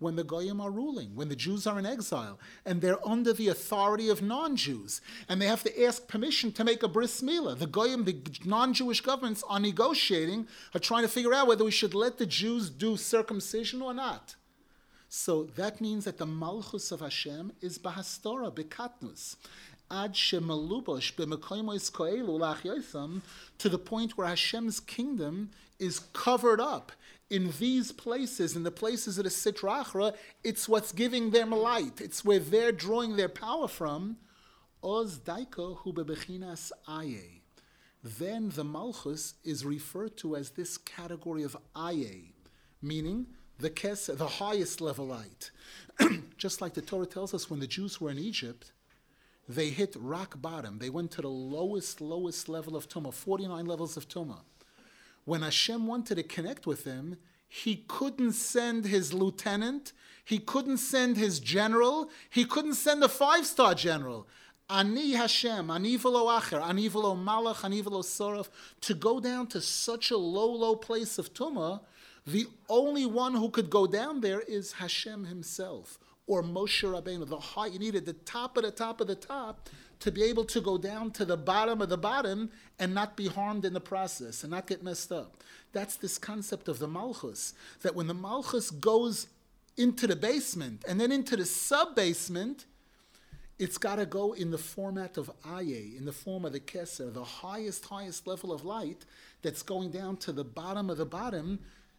when the Goyim are ruling, when the Jews are in exile, and they're under the authority of non-Jews, and they have to ask permission to make a bris milah. The Goyim, the non-Jewish governments, are negotiating, are trying to figure out whether we should let the Jews do circumcision or not. So that means that the Malchus of Hashem is bahastora, bekatnus, ad shemalubosh b'mekoyimos koelu lachyoisam, to the point where Hashem's kingdom is covered up in these places, in the places of the Sitra Achra. It's what's giving them light. It's where they're drawing their power from. Oz daiko hu bebechinas aye. Then the Malchus is referred to as this category of aye, meaning the keser, the highest level light. Just like the Torah tells us, when the Jews were in Egypt, they hit rock bottom. They went to the lowest level of Tumah, 49 levels of Tumah. When Hashem wanted to connect with them, he couldn't send his lieutenant, he couldn't send his general, he couldn't send a 5-star general. Ani Hashem, ani v'lo acher, ani v'lo malach, ani v'lo soraf, to go down to such a low place of Tumah. The only one who could go down there is Hashem himself, or Moshe Rabbeinu. The high, you needed the top of the top of the top to be able to go down to the bottom of the bottom and not be harmed in the process and not get messed up. That's this concept of the Malchus, that when the Malchus goes into the basement and then into the sub-basement, it's got to go in the format of Aye, in the form of the Keser, the highest level of light that's going down to the bottom of the bottom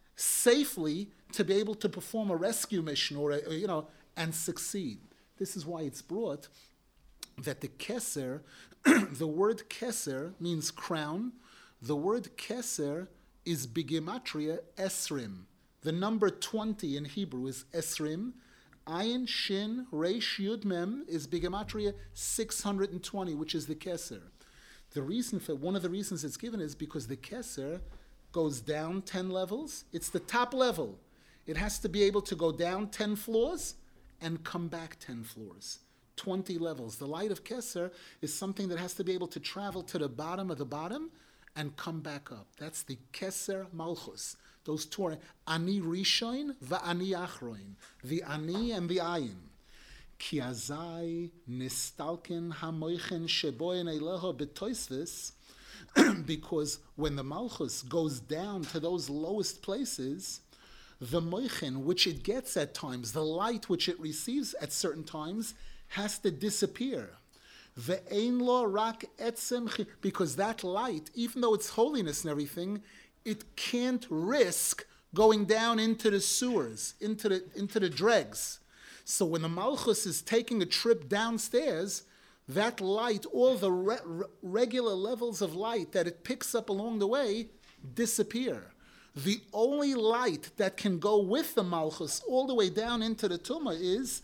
safely to be able to perform a rescue mission and succeed. This is why it's brought that the Keser, the word Keser means crown. The word Keser is bigematria Esrim. The number 20 in Hebrew is Esrim. Ayin, Shin, Reish, Yud, Mem is bigematria 620, which is the Keser. One of the reasons it's given is because the Keser goes down 10 levels. It's the top level. It has to be able to go down 10 floors and come back 10 floors. 20 levels. The light of Keser is something that has to be able to travel to the bottom of the bottom and come back up. That's the Keser Malchus. Those two are Ani Rishon va'Ani Achroin. The Ani and the Ayin. Ki azai nistalken hamoichen sheboyen eleho betoisvis. Because when the Malchus goes down to those lowest places, the moichen which it gets at times, the light which it receives at certain times, has to disappear. Ve'ein lo rak etzem, because that light, even though it's holiness and everything, it can't risk going down into the sewers, into the dregs. So when the Malchus is taking a trip downstairs, that light, all the regular levels of light that it picks up along the way, disappear. The only light that can go with the Malchus all the way down into the Tumah is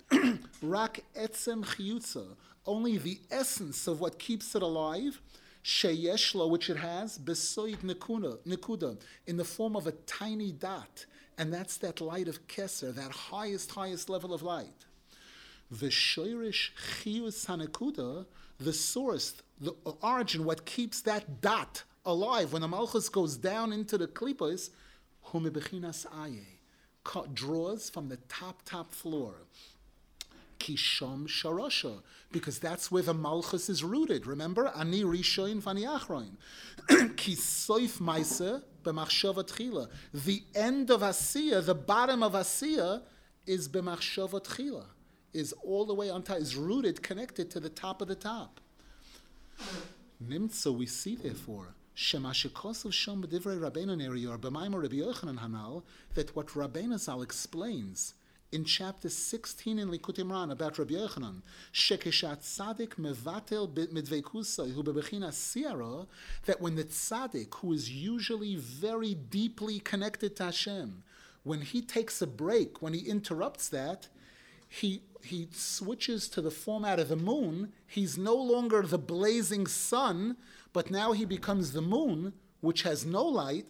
Rak Etzem Chiyutza, only the essence of what keeps it alive, Sheyeshlo, which it has, Besoid Nikuda, in the form of a tiny dot. And that's that light of Keser, that highest level of light. The Shoirish Chiyus Hanekuda, the source, the origin, what keeps that dot alive when the Malchus goes down into the Klipos, Hume Bechinas Aye, draws from the top floor. Kishom Sharosha, because that's where the Malchus is rooted. Remember? Ani Rishoin Vani Achroin. Kisoif Maisa B'machshava Tchila. The end of Asiya, the bottom of Asiya, is B'machshava Tchila, is all the way on top, is rooted, connected to the top of the top. Nimtza, we see therefore, Shema Shekosov Shom B'divrei Rabbeinu Neri, or B'maimor Rabbi Yochanan Hanal, that what Rabbeinu Zal explains in chapter 16 in Likutei Moharan about Rabbi Yochanan, Shekeshat Tzadik Mevatel Midveikusai Hu Bebechinas Siara, that when the Tzadik, who is usually very deeply connected to Hashem, when he takes a break, when he interrupts that, he switches to the format of the moon. He's no longer the blazing sun, but now he becomes the moon, which has no light.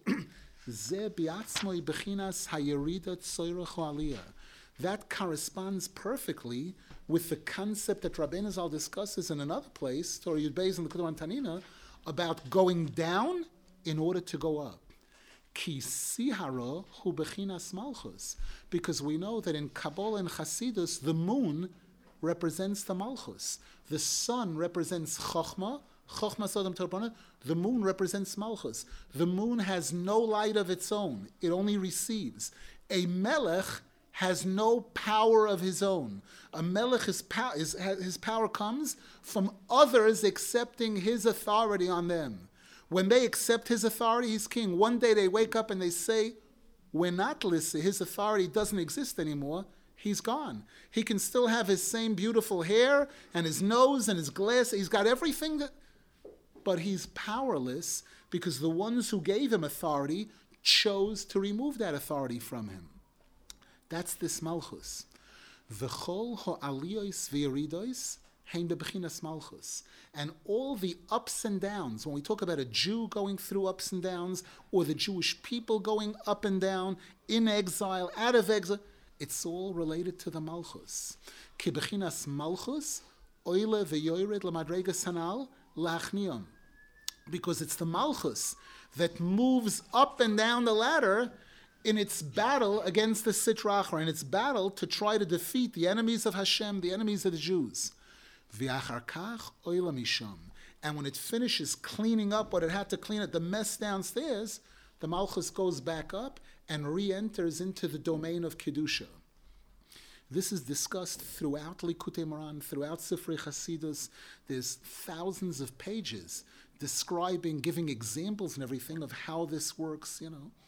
That corresponds perfectly with the concept that Rabbeinu Zal discusses in another place, Torah Yud Beis in the Kudovan Tanina, about going down in order to go up. Ki sihara hu bechinas malchus. Because we know that in Kabbalah and Hasidus, the moon represents the malchus. The sun represents chokhmah. Chokhmah Sodom Torah. The moon represents malchus. The moon has no light of its own. It only receives. A melech has no power of his own. A melech, his power comes from others accepting his authority on them. When they accept his authority, he's king. One day they wake up and they say, we're not listening. His authority doesn't exist anymore. He's gone. He can still have his same beautiful hair and his nose and his glass. He's got everything but he's powerless because the ones who gave him authority chose to remove that authority from him. That's this malchus. V'chol ha'aliyos v'yeridos hein bebechinas malchus. And all the ups and downs, when we talk about a Jew going through ups and downs, or the Jewish people going up and down, in exile, out of exile, it's all related to the malchus. Ki bechinas malchus, oile v'yored l'madregas hanal lachnion. Because it's the malchus that moves up and down the ladder in its battle against the Sitra Achra, in its battle to try to defeat the enemies of Hashem, the enemies of the Jews. V'achar kach oila misham. And when it finishes cleaning up what it had to clean up, the mess downstairs, the malchus goes back up and re-enters into the domain of Kedusha. This is discussed throughout Likutei Moharan, throughout Sifrei Hasidus. There's thousands of pages describing, giving examples and everything of how this works,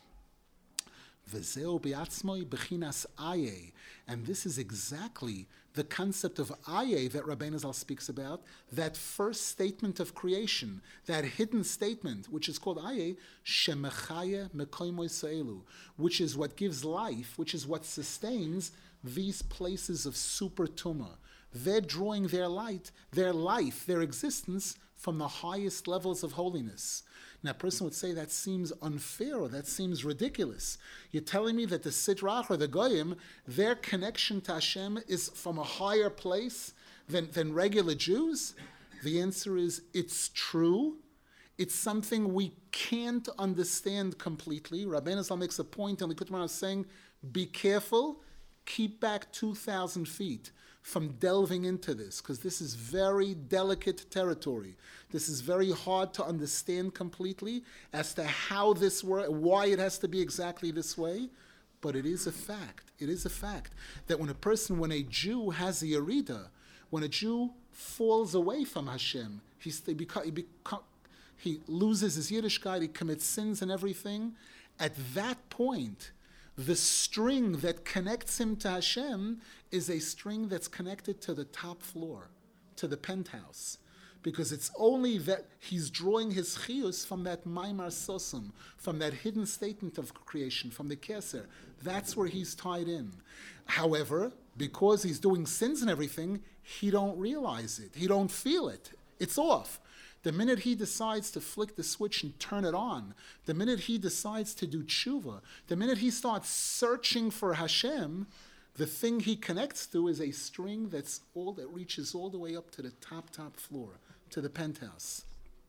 V'zeu bi'atzmoi bechinas aye. And this is exactly the concept of aye that Rabbeinu Zal speaks about, that first statement of creation, that hidden statement, which is called aye, shemechaye mekoymoi se'elu, which is what gives life, which is what sustains these places of super tumah. They're drawing their light, their life, their existence from the highest levels of holiness. Now, a person would say that seems unfair or that seems ridiculous. You're telling me that the Sitra or the Goyim, their connection to Hashem is from a higher place than regular Jews? The answer is, it's true. It's something we can't understand completely. Rabbeinu Zal makes a point, and Likutei Moharan saying, be careful, keep back 2,000 feet from delving into this, because this is very delicate territory. This is very hard to understand completely as to how this works, why it has to be exactly this way, but it is a fact. It is a fact that when a Jew has a yerida, when a Jew falls away from Hashem, he loses his Yiddishkeit, he commits sins and everything, at that point, the string that connects him to Hashem is a string that's connected to the top floor, to the penthouse. Because it's only that he's drawing his chiyus from that maimar sosum, from that hidden statement of creation, from the keser. That's where he's tied in. However, because he's doing sins and everything, he don't realize it. He don't feel it. It's off. The minute he decides to flick the switch and turn it on, the minute he decides to do tshuva, the minute he starts searching for Hashem, the thing he connects to is a string that reaches all the way up to the top floor, to the penthouse.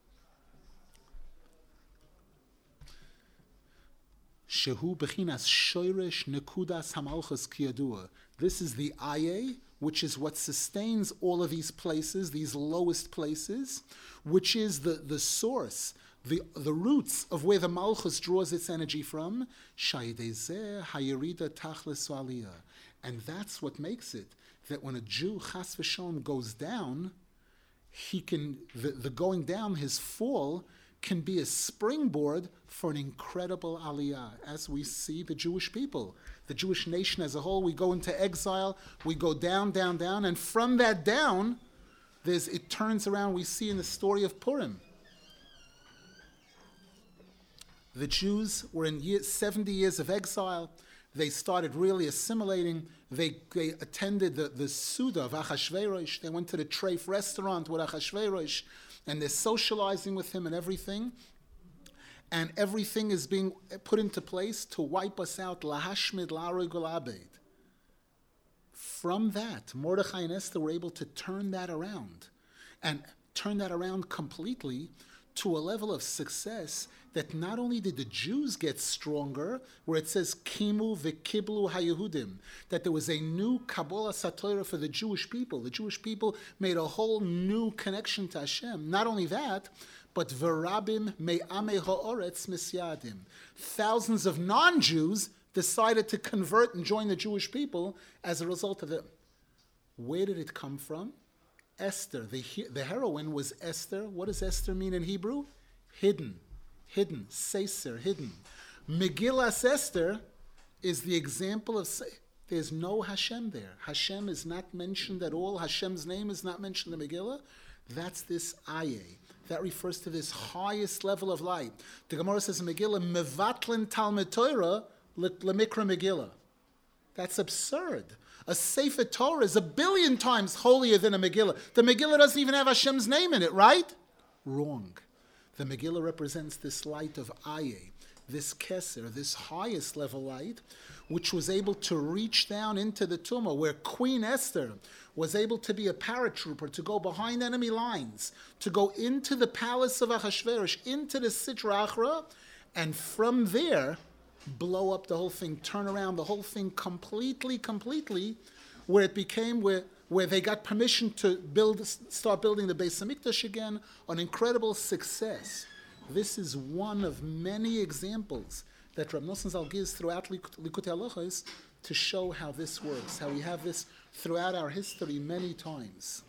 Shehu bechinas shoyresh nekudas hamalchus kiyadua. This is the ayeh, which is what sustains all of these places, these lowest places, which is the source, the roots of where the malchus draws its energy from. Shaydezeh hayerida tachlis aliyah. And that's what makes it that when a Jew, chas v'shalom, goes down, the going down, his fall, can be a springboard for an incredible aliyah, as we see the Jewish people. The Jewish nation as a whole, we go into exile, we go down, down, down, and from that down, it turns around, we see in the story of Purim. The Jews were in 70 years of exile. They started really assimilating. They attended the Suda of Achashverosh. They went to the treif restaurant with Achashverosh, and they're socializing with him and everything. And everything is being put into place to wipe us out. Lahashmid la'arog ul'abed. From that, Mordechai and Esther were able to turn that around, and turn that around completely to a level of success that not only did the Jews get stronger, where it says Kimu v'kiblu haYehudim, that there was a new Kabbalah Satorah for the Jewish people. The Jewish people made a whole new connection to Hashem. Not only that, but v'rabim me'amei ha'oretz misyadim. Thousands of non-Jews decided to convert and join the Jewish people as a result of it. Where did it come from? Esther. The heroine was Esther. What does Esther mean in Hebrew? Hidden. Hidden. Seser, hidden. Megillas Esther is the example of, there's no Hashem there. Hashem is not mentioned at all. Hashem's name is not mentioned in the Megillah. That's this Aye. That refers to this highest level of light. The Gemara says in Megillah, Mevatlin Talmud Torah lemikra Megillah. That's absurd. A Sefer Torah is 1,000,000,000 times holier than a Megillah. The Megillah doesn't even have Hashem's name in it, right? Wrong. The Megillah represents this light of Aye, this Keser, this highest level light, which was able to reach down into the Tumah, where Queen Esther was able to be a paratrooper, to go behind enemy lines, to go into the palace of Ahasuerus, into the Sitra Achra, and from there, blow up the whole thing, turn around the whole thing completely, where it became where they got permission to start building the Beis Hamikdash again, an incredible success. This is one of many examples that Rab Nosson Zal gives throughout Likutei Halachos to show how this works, how we have this throughout our history many times.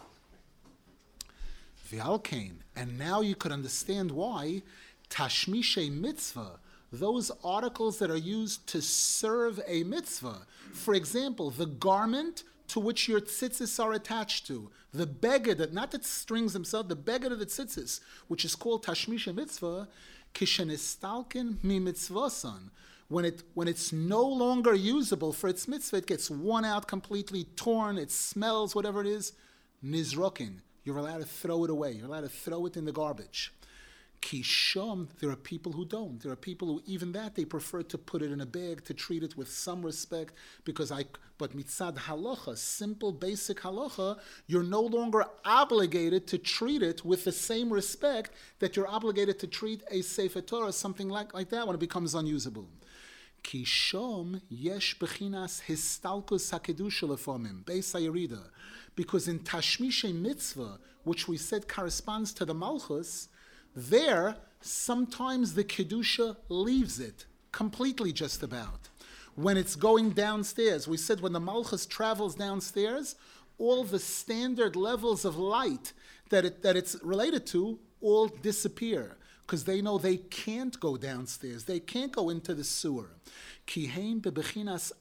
V'alkein, and now you could understand why Tashmishe Mitzvah, those articles that are used to serve a mitzvah. For example, the garment to which your tzitzis are attached to, the beged, not the strings themselves, the beged of the tzitzis, which is called tashmisha mitzvah, kishenistalkin mi mitzvasan. When it's no longer usable for its mitzvah, it gets worn out completely, torn, it smells, whatever it is, nizrokin. You're allowed to throw it away. You're allowed to throw it in the garbage. Kisham, there are people who don't. There are people who, even that, they prefer to put it in a bag, to treat it with some respect, but mitzad halacha, simple, basic halacha, you're no longer obligated to treat it with the same respect that you're obligated to treat a Sefer Torah, something like that, when it becomes unusable. Kisham yesh bechinas histalkus hakedusha lefomim, beis hayirida, because in Tashmishe Mitzvah, which we said corresponds to the Malchus, there, sometimes the Kedusha leaves it completely, just about. When it's going downstairs, we said when the Malchus travels downstairs, all the standard levels of light that it's related to all disappear, because they know they can't go downstairs, they can't go into the sewer. Because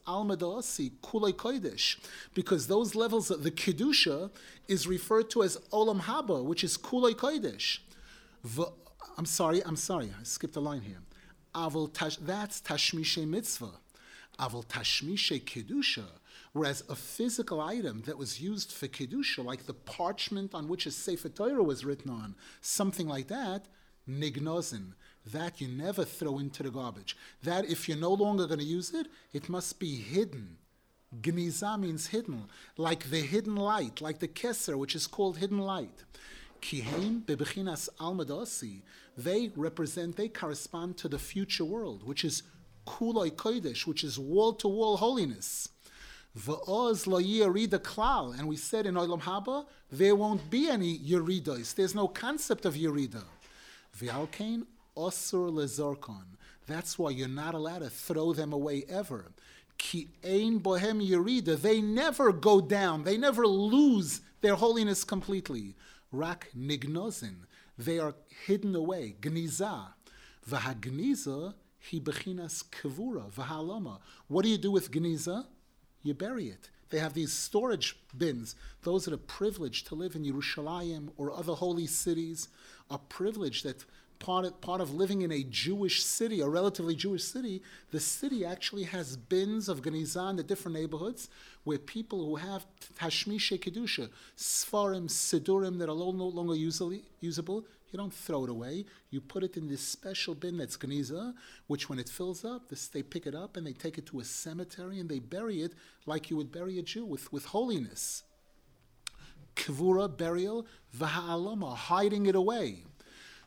those levels of the Kedusha is referred to as Olam Haba, which is Kulei Kodesh. I'm sorry, I skipped a line here. That's Tashmishe Mitzvah. Avol Tashmishe Kedusha, whereas a physical item that was used for Kedusha, like the parchment on which a Sefer Torah was written on, something like that, Nignozin, that you never throw into the garbage. That if you're no longer going to use it, it must be hidden. Gniza means hidden, like the hidden light, like the Keser, which is called hidden light. Kiheim bebechinas almadasi, they correspond to the future world, which is kuloi kodesh, which is wall-to-wall holiness. V'oz lo yirida klal, and we said in Olam Haba, there won't be any yiridos, there's no concept of yirida. V'alkein osur lezorkon, that's why you're not allowed to throw them away ever. Ki ein bohem yirida, they never go down, they never lose their holiness completely. Rak nignozin, they are hidden away. Gniza, v'hagniza hi bechinas kavura v'halama. What do you do with gniza? You bury it. They have these storage bins. Those that are privileged to live in Yerushalayim or other holy cities are privileged that part of living in a Jewish city, a relatively Jewish city, the city actually has bins of Geniza in the different neighborhoods where people who have Tashmishe Kedusha, Sfarim, Sidurim that are no longer usable, you don't throw it away. You put it in this special bin that's Geniza, which when it fills up, they pick it up and they take it to a cemetery and they bury it like you would bury a Jew with holiness. Kvura, burial, v'ha'alama, hiding it away.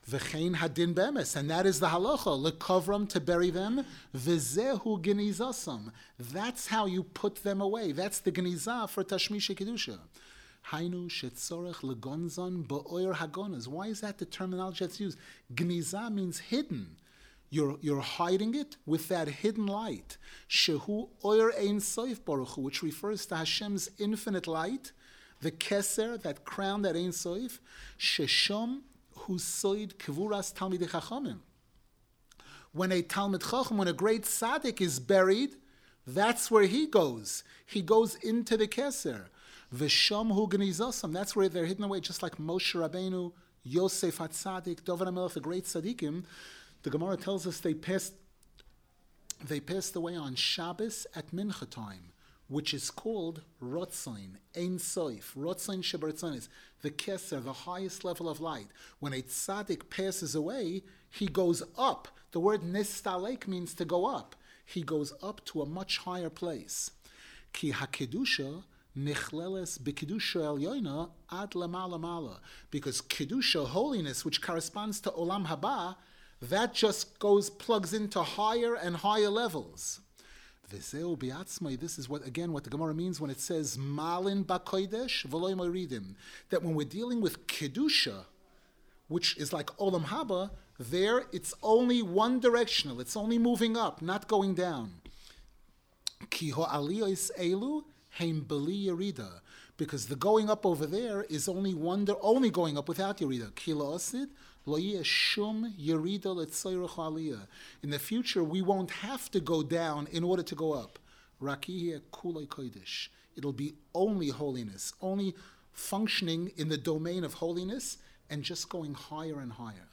V'chein hadin bemes, and that is the halacha, lekavram, to bury them, v'zehu genizasam. That's how you put them away. That's the geniza for tashmisha kedusha. Hainu shetzorech legonzon ba'oyer hagonas. Why is that the terminology that's used? Geniza means hidden. You're hiding it with that hidden light. Shehu oyer ein soif baruch hu, which refers to Hashem's infinite light, the keser, that crown, that ein soif, sheshom hu soid kevuras talmidei chachamim. When a Talmid Chacham, when a great tzaddik is buried, that's where he goes. He goes into the keser. V'sham hu genizosam. That's where they're hidden away, just like Moshe Rabbeinu, Yosef HaTzadik, David HaMelech, the great tzaddikim. The Gemara tells us they passed away on Shabbos at Mincha time, which is called Rotzain, Ein Soif, Rotzain Sheberetzanis, the Keser, the highest level of light. When a tzaddik passes away, he goes up. The word Nistalek means to go up. He goes up to a much higher place. Ki HaKedusha Nichleles b'kedusha elyoina ad lamala mala, because kedusha, holiness, which corresponds to olam haba, that just plugs into higher and higher levels. This is what the Gemara means when it says malin b'kodesh v'loy moiridim, that when we're dealing with kedusha, which is like olam haba, there it's only one directional, it's only moving up, not going down. Ki ho'aliyos elu heim beli yerida, because the going up over there is only going up without yerida. Ki la'osid lo yeh shum yerida le'tzoyrech aliyah. In the future, we won't have to go down in order to go up. Rakiyeh kulei kodesh. It'll be only holiness, only functioning in the domain of holiness and just going higher and higher.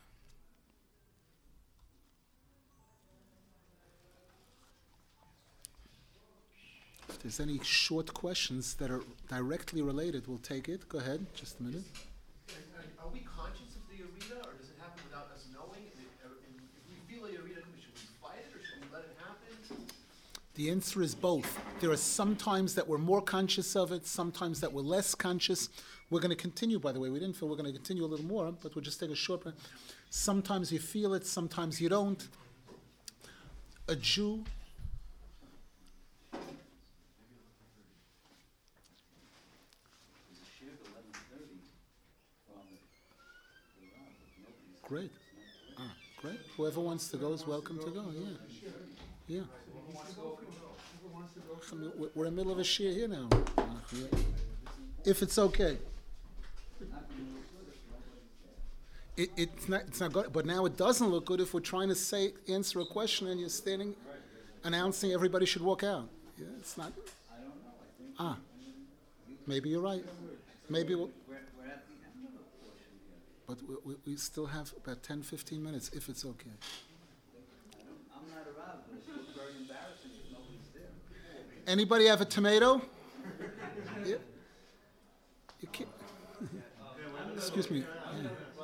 If there's any short questions that are directly related, we'll take it. Go ahead, just a minute. Are we conscious of the Yerida, or does it happen without us knowing? If we feel a Yerida, should we fight it, or should we let it happen? The answer is both. There are some times that we're more conscious of it, sometimes that we're less conscious. We're going to continue, by the way. We didn't feel we're going to continue a little more, but we'll just take a short break. Sometimes you feel it, sometimes you don't. A Jew... Great. Great. Whoever wants to go is welcome to go. Yeah. We're in the middle of a shir here now. If it's okay. It's not good, but now it doesn't look good if we're trying to answer a question and you're standing announcing everybody should walk out. Yeah, it's not. Maybe you're right. Maybe we'll. But we still have about 10, 15 minutes, if it's okay. I'm not around, but it's very embarrassing if nobody's there. Anybody have a tomato? Yeah. You can't. Excuse me. Yeah.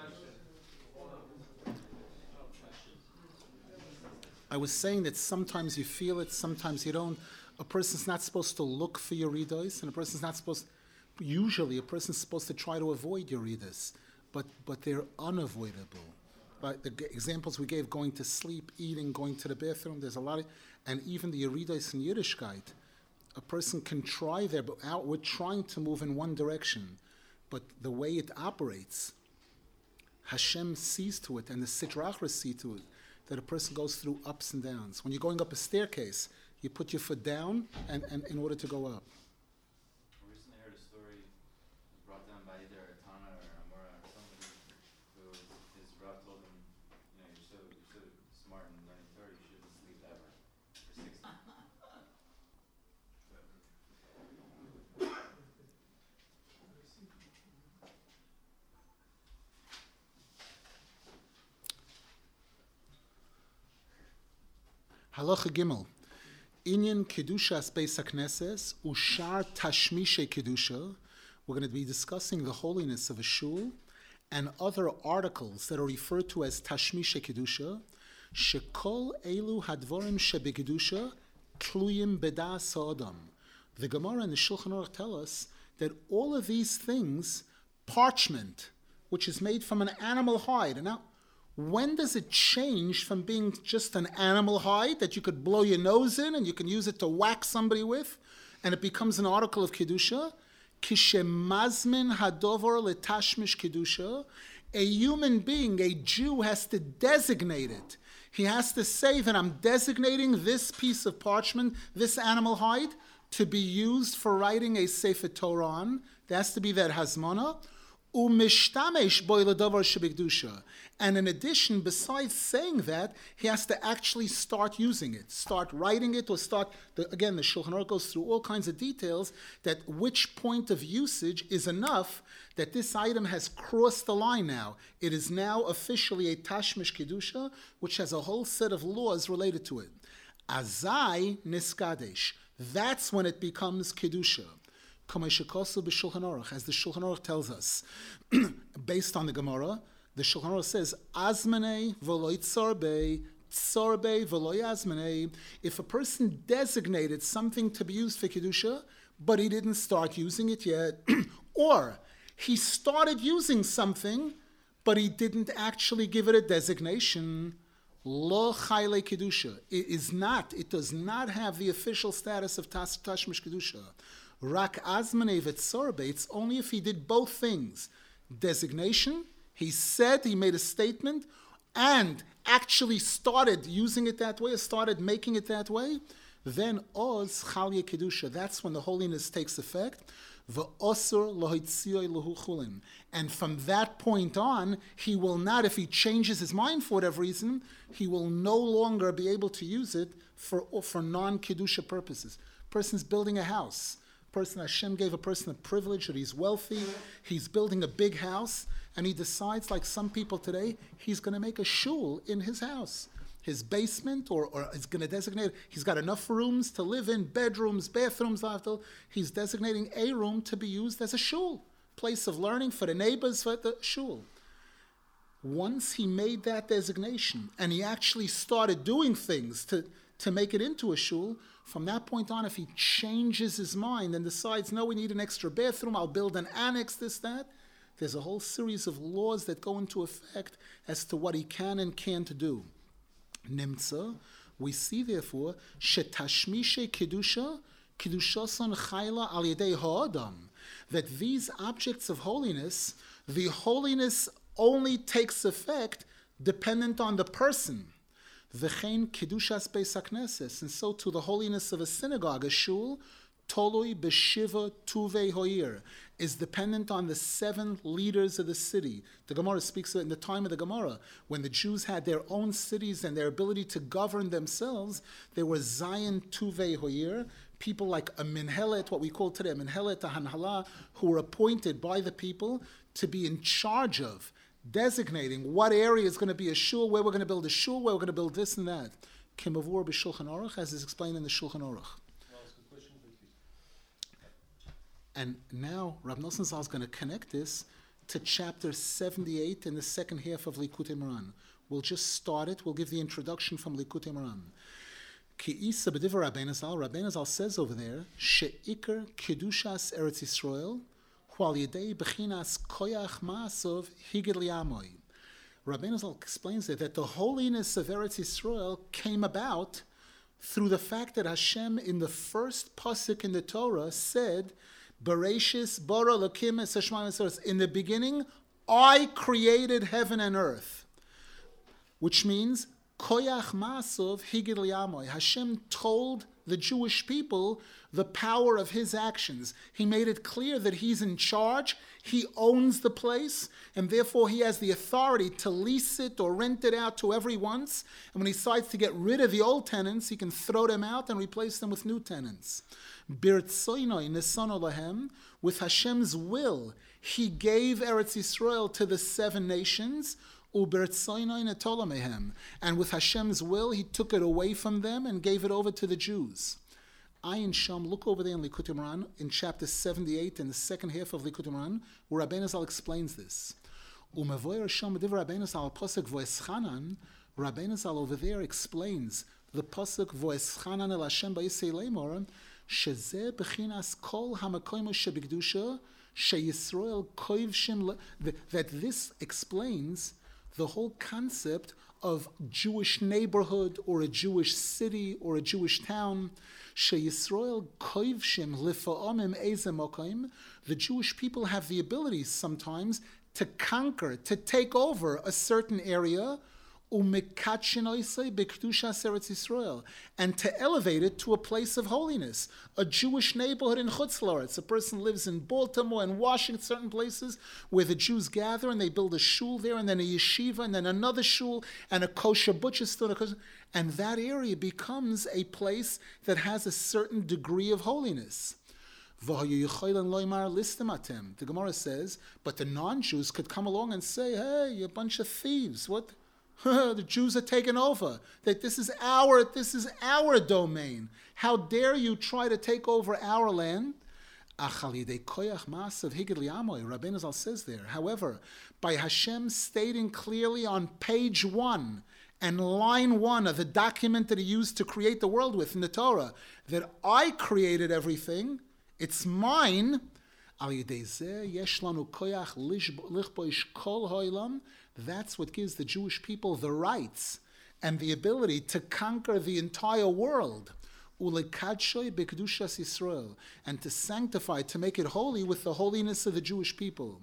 I was saying that sometimes you feel it, sometimes you don't. A person's not supposed to look for yeridos, and usually a person's supposed to try to avoid yeridos. But they're unavoidable. But the examples we gave, going to sleep, eating, going to the bathroom, there's a lot of, and even the Yeridos in Yiddishkeit, a person can try there, but we're trying to move in one direction. But the way it operates, Hashem sees to it, and the Sitra Achra see to it, that a person goes through ups and downs. When you're going up a staircase, you put your foot down and in order to go up. Halacha Gimel. Inyan Kedushas Beis HaKnesses Ushar Tashmishe Kedusha. We're going to be discussing the holiness of a shul and other articles that are referred to as Tashmishe Kedusha. Shekol Elu Hadvorim Shebekedusha Tluyim Bedas Ha'adam. The Gemara and the Shulchan Aruch tell us that all of these things, parchment, which is made from an animal hide. And now, when does it change from being just an animal hide that you could blow your nose in and you can use it to whack somebody with, and it becomes an article of Kedusha? Kishemazmin hadover letashmish Kedusha. A human being, a Jew, has to designate it. He has to say that I'm designating this piece of parchment, this animal hide, to be used for writing a Sefer Torah on. There has to be that hazmana. Umishtamesh boy ledavar shebekdusha. And in addition, besides saying that, he has to actually start using it, start writing it, or again, the Shulchan Aruch goes through all kinds of details that which point of usage is enough that this item has crossed the line now. It is now officially a Tashmish Kedusha, which has a whole set of laws related to it. Azai niskadesh. That's when it becomes Kedusha. As the Shulchan Aruch tells us, based on the Gemara, the Shulchan Aruch says, Azmanei v'lo tzarbe, tzarbe v'lo yazmanei. If a person designated something to be used for Kedusha, but he didn't start using it yet, or he started using something, but he didn't actually give it a designation, lo chayle Kedusha. It does not have the official status of Tashmish Kedusha. Rak azmanei v'tzarbe, it's only if he did both things. Designation, he said, he made a statement, and actually started using it that way, or started making it that way, then oz chalye Kedusha, that's when the holiness takes effect. V'osur lohitziyoi lehu chulin. And from that point on, he will not, if he changes his mind for whatever reason, he will no longer be able to use it for non-Kedusha purposes. Person's building a house. Hashem gave a person a privilege that he's wealthy, he's building a big house, and he decides, like some people today, he's going to make a shul in his house. His basement, or he's going to designate, he's got enough rooms to live in, bedrooms, bathrooms, he's designating a room to be used as a shul, place of learning for the neighbors, for the shul. Once he made that designation, and he actually started doing things to make it into a shul, from that point on, if he changes his mind and decides, no, we need an extra bathroom, I'll build an annex, this, that, there's a whole series of laws that go into effect as to what he can and can't do. Nimtza, we see therefore, shetashmishe kedusha, kedushason chayla al yedei ha'adam, that these objects of holiness, the holiness only takes effect dependent on the person. V'chein kedushas beis hakneses, and so to the holiness of a synagogue, a shul, toloi b'shiva tuvei hoir, is dependent on the 7 leaders of the city. The Gemara speaks of it in the time of the Gemara, when the Jews had their own cities and their ability to govern themselves. There were Zion tuvei hoir, people like a minhelet, what we call today a minhelet, a hanhala, who were appointed by the people to be in charge of designating what area is going to be a shul, where we're going to build a shul, where we're going to build this and that. Kimavur b'Shulchan Aruch, as is explained in the Shulchan Aruch. And now Rav Nosson Zal is going to connect this to chapter 78 in the second half of Likutei Moharan. We'll just start it. We'll give the introduction from Likutei Moharan. Ki isa b'divrei Rabbeinu Zal says over there, she'ikar kedushas Eretz Yisrael, Rabbeinu Zal explains it, that the holiness of Eretz Yisrael came about through the fact that Hashem, in the first pasuk in the Torah, said, "Bereshis bara Elokim es hashamayim v'haaretz." In the beginning, I created heaven and earth, which means Koyach Ma'asov Higid Li'amoy. Hashem told the Jewish people the power of his actions. He made it clear that he's in charge, he owns the place, and therefore he has the authority to lease it or rent it out to whoever he wants. And when he decides to get rid of the old tenants, he can throw them out and replace them with new tenants. Birtsoinoi Nesono Lahem, with Hashem's will, he gave Eretz Yisrael to the 7 nations, and with Hashem's will, he took it away from them and gave it over to the Jews. Ayin Sham, look over there in Likutei Moharan, in chapter 78, in the second half of Likutei Moharan, where Rabbeinu Zal explains this. Rabbeinu Zal over there explains the pasuk Vo'eschanan el Hashem ba'yisei leimor, shezeh b'chinas kol hamakoyim shebikdusha sheyisrael koivshim, that this explains the whole concept of Jewish neighborhood or a Jewish city or a Jewish town. Sheyisrael koivshim lifa'amim ezem okaim. The Jewish people have the ability sometimes to conquer, to take over a certain area, and to elevate it to a place of holiness. A Jewish neighborhood in Chutz La'aretz. A person lives in Baltimore and Washington, certain places where the Jews gather and they build a shul there, and then a yeshiva, and then another shul, and a kosher butcher store. And that area becomes a place that has a certain degree of holiness. The Gemara says, but the non-Jews could come along and say, hey, you're a bunch of thieves. What? The Jews are taking over. That this is our domain. How dare you try to take over our land? Rabbeinu Zal says there, however, by Hashem stating clearly on page 1 and line 1 of the document that he used to create the world with in the Torah, that I created everything, it's mine. That's what gives the Jewish people the rights and the ability to conquer the entire world. And to sanctify, to make it holy with the holiness of the Jewish people.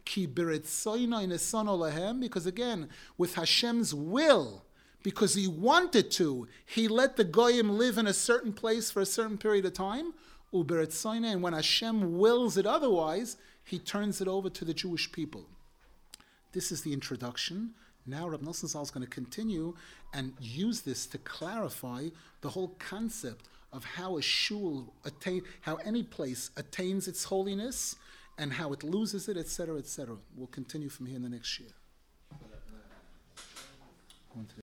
Because again, with Hashem's will, because he wanted to, he let the Goyim live in a certain place for a certain period of time. And when Hashem wills it otherwise, he turns it over to the Jewish people. This is the introduction. Now Rab Nosson Zal is going to continue and use this to clarify the whole concept of how a shul how any place attains its holiness and how it loses it, etc., etc. We'll continue from here in the next year.